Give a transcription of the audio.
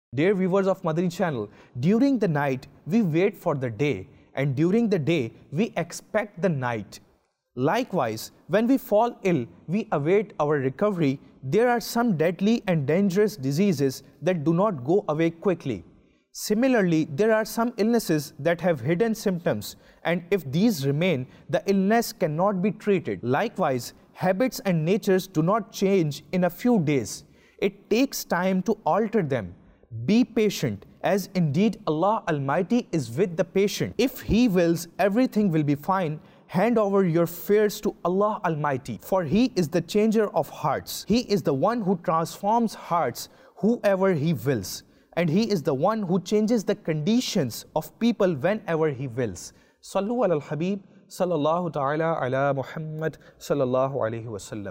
Dear viewers of Madani channel, during the night we wait for the day, and during the day we expect the night. Likewise, when we fall ill, we await our recovery. There are some deadly and dangerous diseases that do not go away quickly. Similarly, there are some illnesses that have hidden symptoms, and if these remain, the illness cannot be treated. Likewise, habits and natures do not change in a few days. It takes time to alter them. Be patient, as indeed Allah Almighty is with the patient. If He wills, everything will be fine. Hand over your fears to Allah Almighty, for He is the changer of hearts. He is the one who transforms hearts whoever He wills, and He is the one who changes the conditions of people whenever He wills. Sallu ala al-Habib, sallallahu ta'ala ala Muhammad, sallallahu alayhi wa sallam.